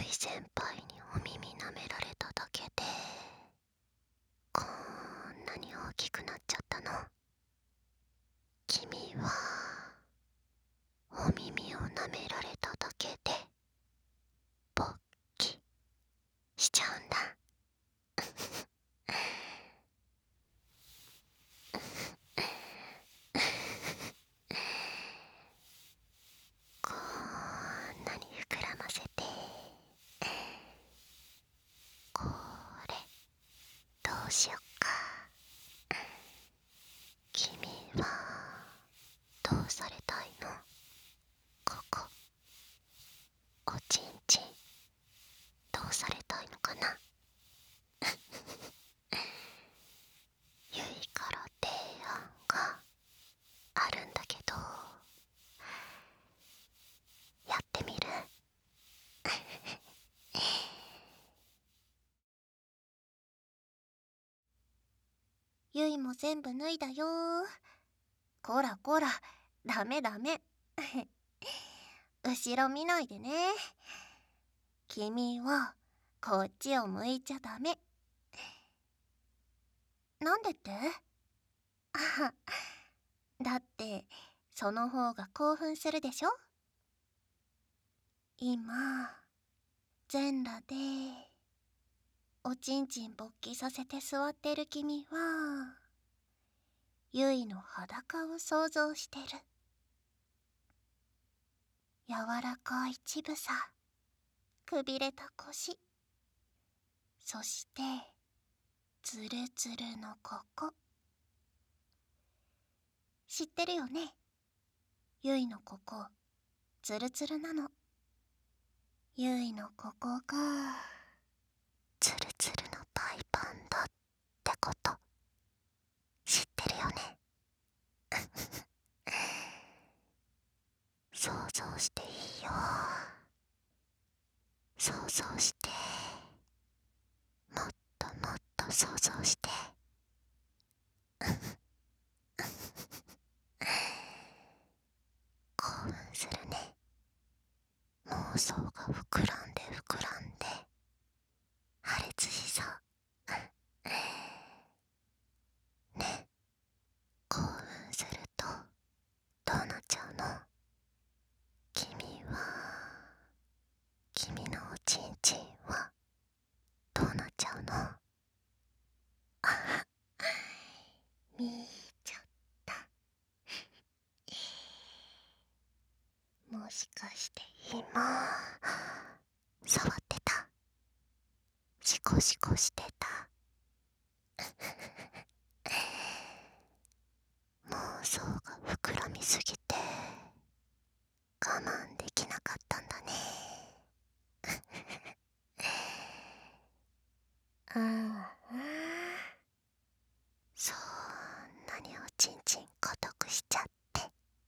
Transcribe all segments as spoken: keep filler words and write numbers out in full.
い先輩にお耳舐められただけでこんなに大きくなっちゃったの。君はお耳を舐められただけで勃起しちゃうんだ。こんなに膨らませて、これどうしよっか。君はどうされたいの？ここおちんちんどうされたいのかな。ゆいから提案があるんだけど、やってみる？ ゆいも全部脱いだよ。こらこら、ダメダメ。後ろ見ないでね。君はこっちを向いちゃダメ。なんでって？あだってその方が興奮するでしょ。今全裸でおちんちん勃起させて座ってる君はゆいの裸を想像してる。柔らかい乳房、くびれた腰、そしてツルツルのここ。知ってるよね？ゆいのここツルツルなの。ゆいのここがツルツルのパイパンだってこと知ってるよね。想像していいよ。想像して、もっともっと想像して。興奮するね。妄想が膨らんで膨らんで破裂しそう。ね、興奮するとどうなっちゃうの？君は君のおちんちんはどうなっちゃうの？あ、見ちゃった。もしかして今触ってた？シコシコしてた？妄想が膨らみすぎて我慢できなかったんだね。ああ、そんなにおちんちん硬くしちゃって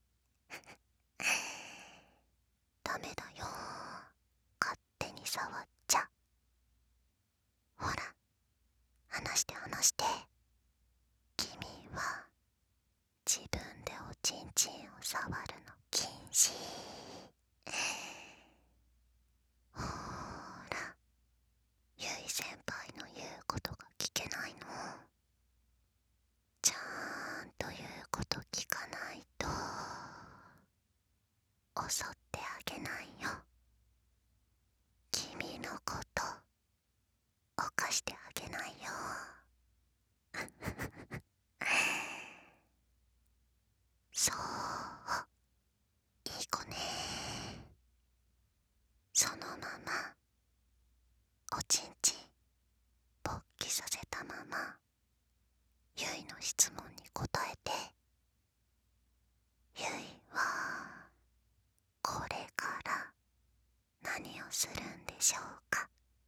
ダメだよ、勝手に触っちゃ。ほら、離して離して。君は自分でおちんちんを触るの禁止。ほら、ゆい先輩の言うことが聞けないの？ちゃんと言うこと聞かないと襲ってあげないよ。君のこと犯してあげないよ。そう、いい子ね。そのままおちんちん勃起させたままゆいの質問に答えて。ゆいはこれから何をするんでしょうか？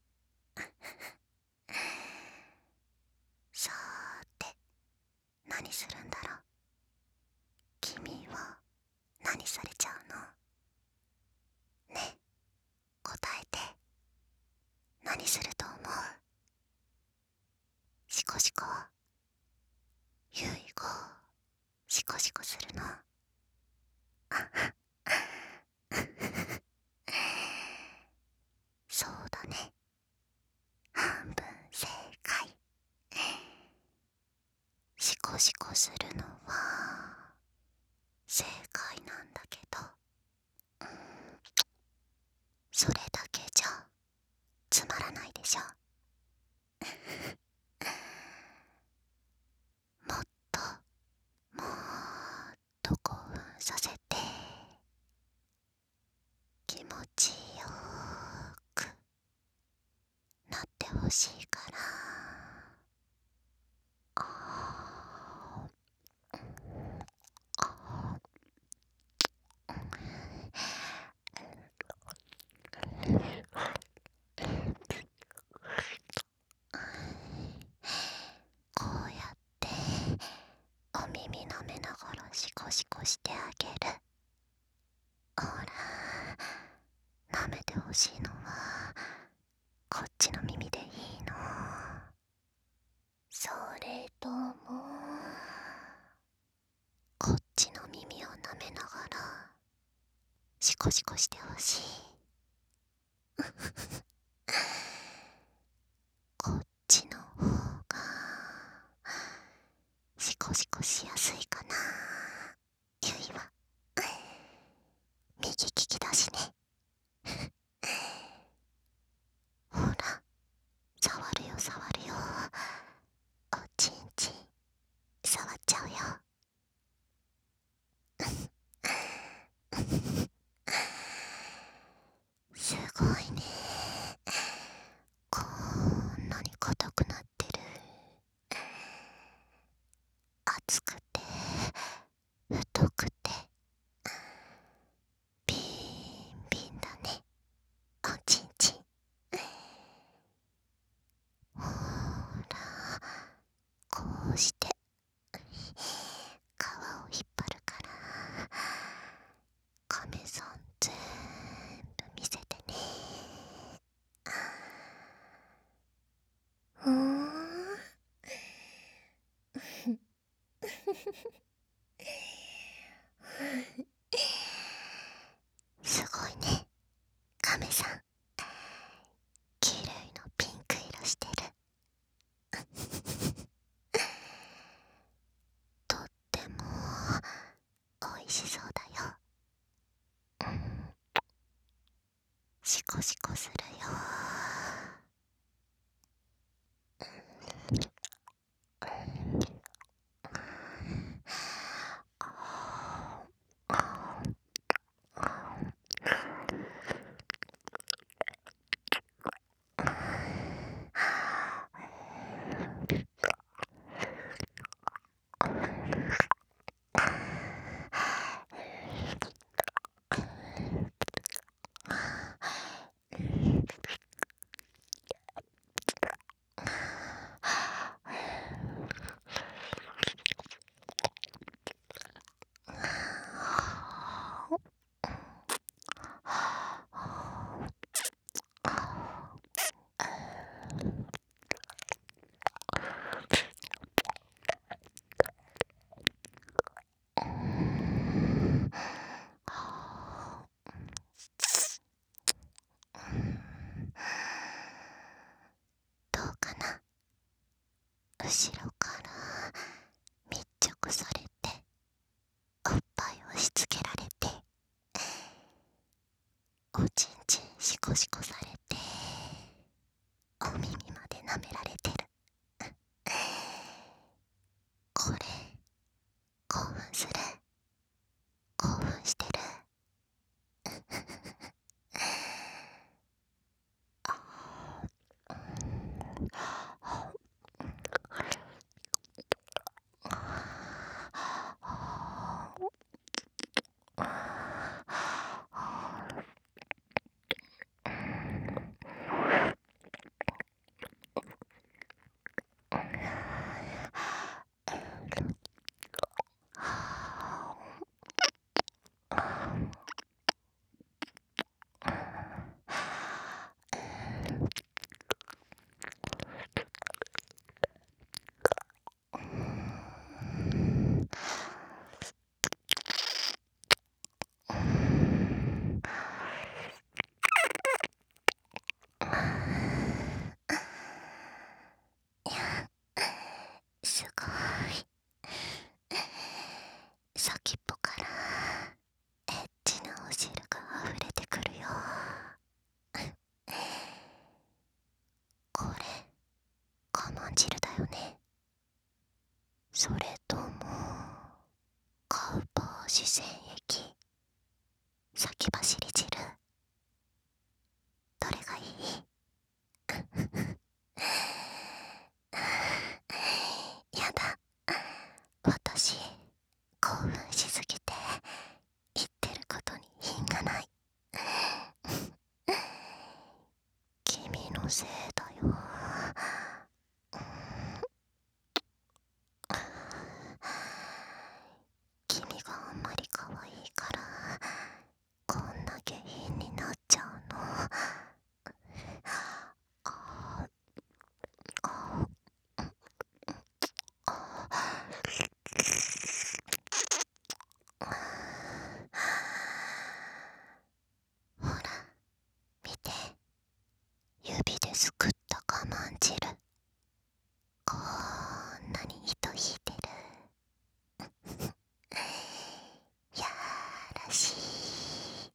さーて、何するんだろう。君は何されちゃうの？ね、答えて。何すると思う？シコシコ？ゆいがシコシコするの？そうね。半分正解。シコシコするのは正解なんだけど、うん、それだけじゃつまらないでしょ。もっともっと興奮させて気持ちよくなってほしいから。あーあこうやってお耳舐めながらシコシコしてあげる。ほら、舐めてほしいのはこっちの耳でいいの。それともこっちの耳を舐めながらシコシコしてほしい。こっちの方がシコシコしやすいかな。ゆいは右利きだしね。ほら、触るよ触るよ。おちんちん触っちゃうよ。すごいね。こんなに硬くなってる。厚くて太くてビンビンだね、おちんちん。ほら、こうして皮を引っ張るから亀さん全部見せてね。うーんすごいね、亀さん。きれいなピンク色してる。とってもおいしそうだよ。うん、シコシコするよ。どうかな、後ろから密着されておっぱい押し付けられておちんちんシコシコされてお耳まで舐められてる。これ興奮する？興奮してる？ 視線液、先走り汁、どれがいい？やだ、私興奮しすぎて言ってることに品がない。君のせいだよ。君があんまり可愛いからこんな下品になっちゃうの。ああほら見て、指ですくった我慢汁、こんなに糸引いてる。やらしい。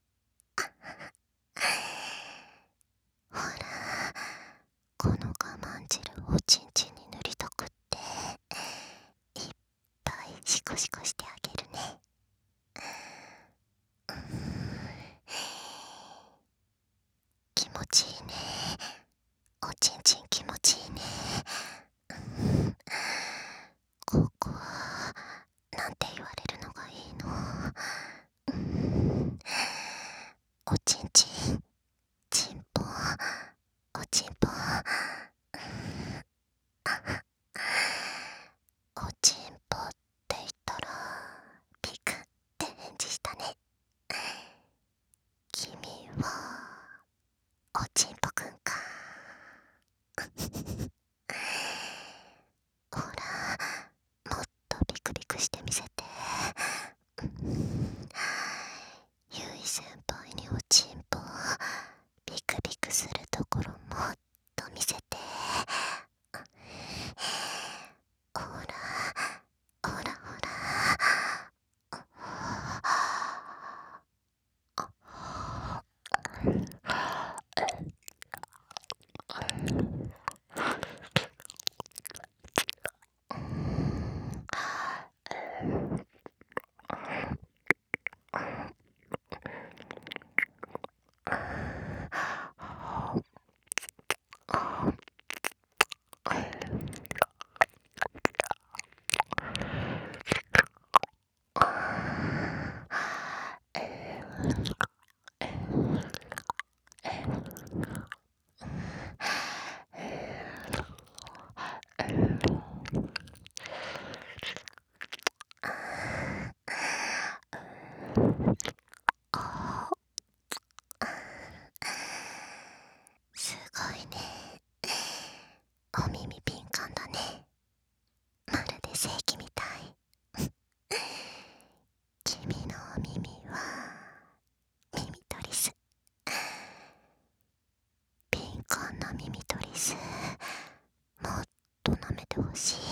ほら、この我慢汁をちんちんに塗りたくっていっぱいシコシコしてあげるね。うーん、気持ちいいね。おちんちん気持ちいいね。うん、ここはなんて言われるのがいいの？うん、おちんちん、ちんぽ、おちんぽ、おちんぽって言ったらピクって返事したね。君はおちんぽくんか。ほら、もっとビクビクしてみせて。ゆい先輩におちんぽビクビクするところもっと見せて。ほらほらほら。すごいね。お耳敏感だね。まるで正規みたい。君のお耳は耳トリス。敏感な耳トリス、もっと舐めてほしい。